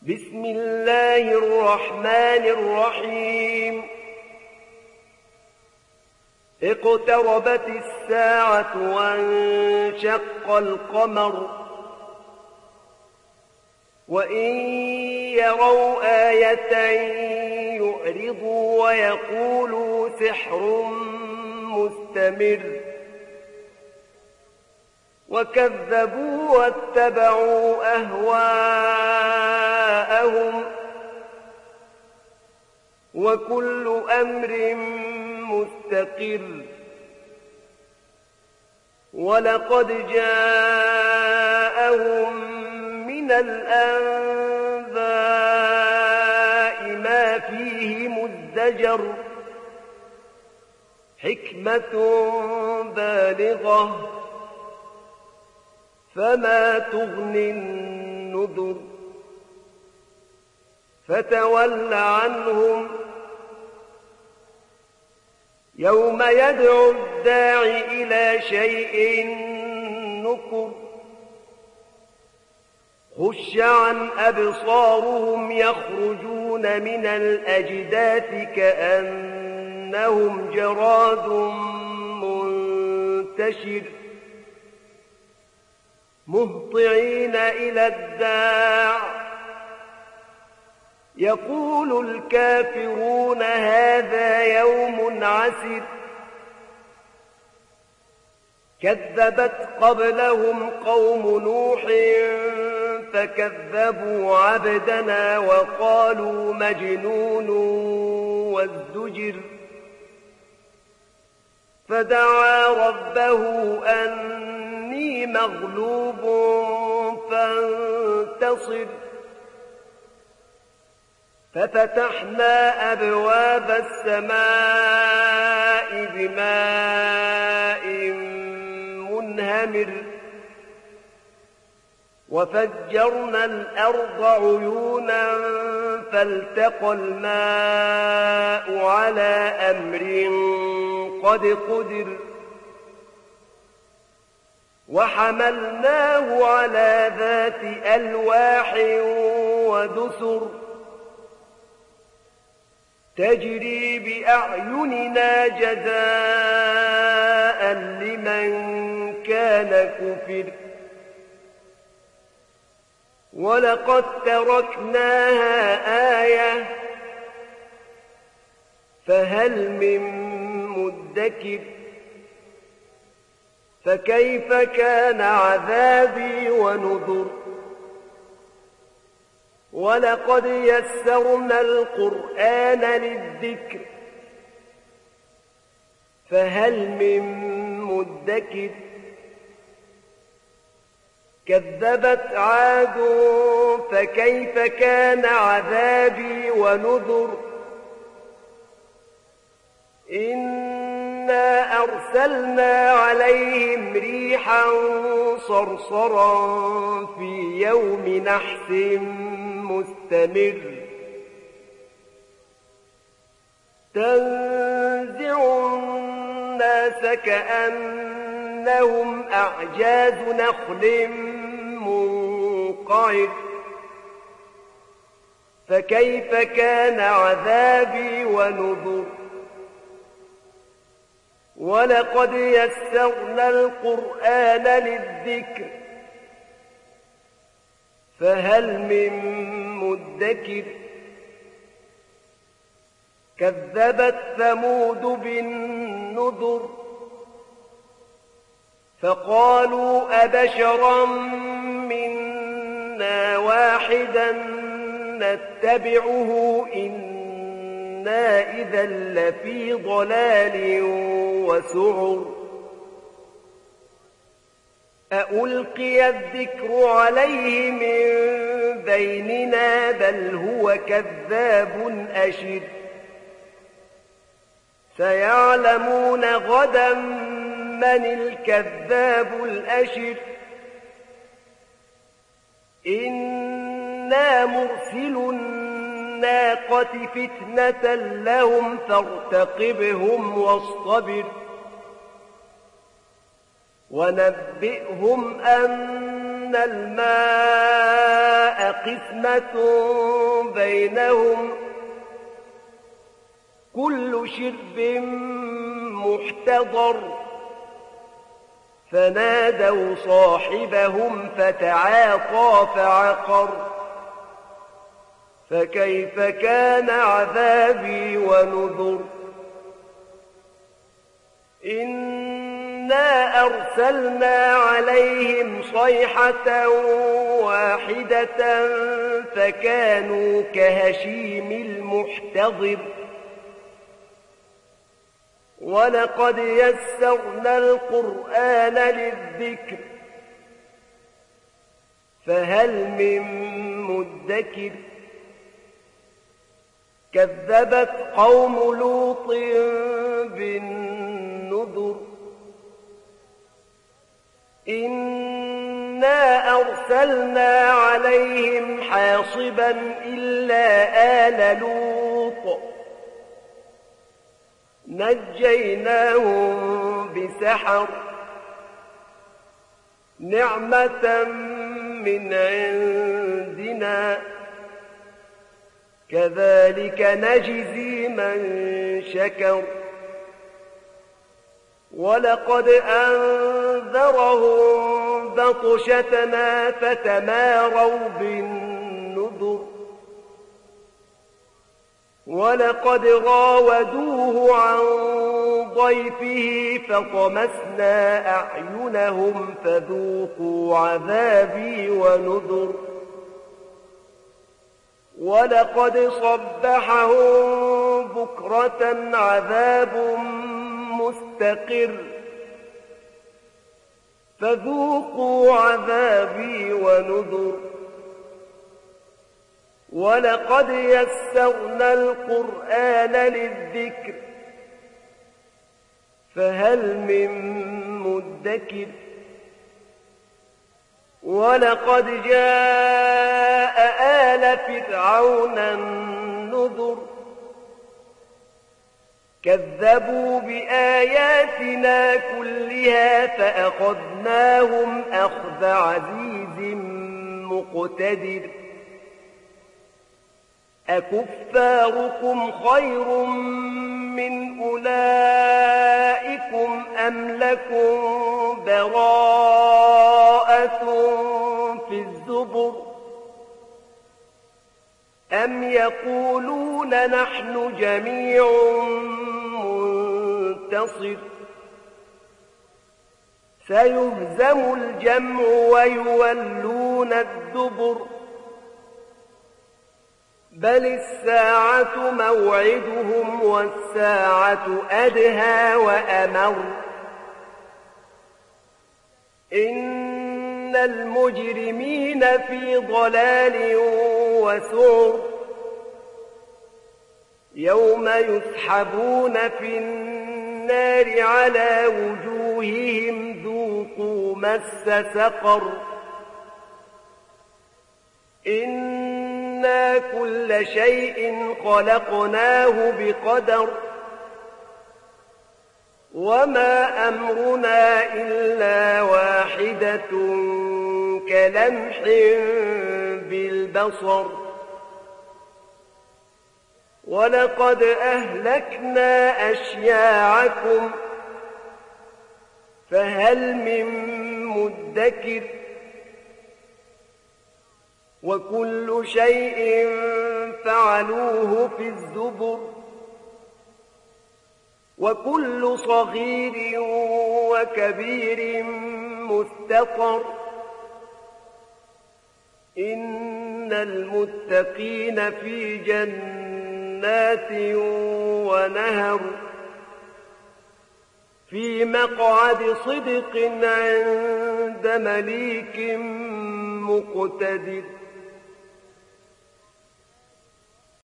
بسم الله الرحمن الرحيم اقتربت الساعة وانشق القمر وإن يروا آية يعرضوا ويقولوا سحر مستمر وكذبوا واتبعوا أهواءهم وكل أمر مستقر ولقد جاءهم من الأنباء ما فيه مزدجر حكمة بالغة فما تغني النذر فتول عنهم يوم يدعو الداعي إلى شيء نكر خش عن أبصارهم يخرجون من الأجداث كأنهم جراد منتشر مهطعين إلى الداع يقول الكافرون هذا يوم عسر كذبت قبلهم قوم نوح فكذبوا عبدنا وقالوا مجنون وازدجر فدعا ربه أني مغلوب فانتصر ففتحنا أبواب السماء بماء منهمر وفجرنا الأرض عيونا فالتقى الماء على أمر قد قدر وحملناه على ذات ألواح ودسر تجري بأعيننا جزاء لمن كان كفر ولقد تركناها آية فهل من مدكر فكيف كان عذابي ونذر ولقد يسرنا القرآن للذكر فهل من مدكر كذبت عاد فكيف كان عذابي ونذر إنا أرسلنا عليهم ريحا صرصرا في يوم نحس مستمر تنزع الناس كأنهم أعجاز نخل منقعر فكيف كان عذابي ونذر ولقد يسرنا القرآن للذكر فهل من مدكر كذبت ثمود بالنذر فقالوا أبشرا منا واحدا نتبعه إنا إذا لفي ضلال وسعر أألقي الذكر عليه من بيننا بل هو كذاب أشر سيعلمون غدا من الكذاب الأشر إنا مرسل الناقة فتنة لهم فارتقبهم واصطبر ونبئهم أن الماء قسمة بينهم كل شرب محتضر فنادوا صاحبهم فتعاطى فعقر فكيف كان عذابي ونذر إنا أرسلنا عليهم صيحة واحدة فكانوا كهشيم المحتضر ولقد يسرنا القرآن للذكر فهل من مدكر كذبت قوم لوط بالنذر إنا أرسلنا عليهم حاصبا إلا آل لوط نجيناهم بسحر نعمة من عندنا كذلك نجزي من شكر ولقد أنذرهم بطشتنا فتماروا بالنذر ولقد راودوه عن ضيفه فطمسنا أعينهم فذوقوا عذابي ونذر ولقد صبحهم بكرة عذاب مستقر فذوقوا عذابي ونذر ولقد يسرنا القرآن للذكر فهل من مدكر ولقد جاء آل فرعون النذر كذبوا بآياتنا كلها فأخذناهم أخذ عزيز مقتدر أكفاركم خير من أولئكم أم لكم براءة في الزبر أم يقولون نحن جميع منتصر سيهزم الجمع ويولون الدبر بل الساعة موعدهم والساعة أدهى وأمر إن المجرمين في ضلال وسعر يوم يسحبون في النار على وجوههم ذوقوا مس سقر إنا كل شيء خلقناه بقدر وما أمرنا إلا واحدة كلمح بالبصر ولقد أهلكنا أشياعكم فهل من مدكر وكل شيء فعلوه في الزبر وكل صغير وكبير مستطر إن المتقين في جنات ونهر في مقعد صدق عند مليك مقتدر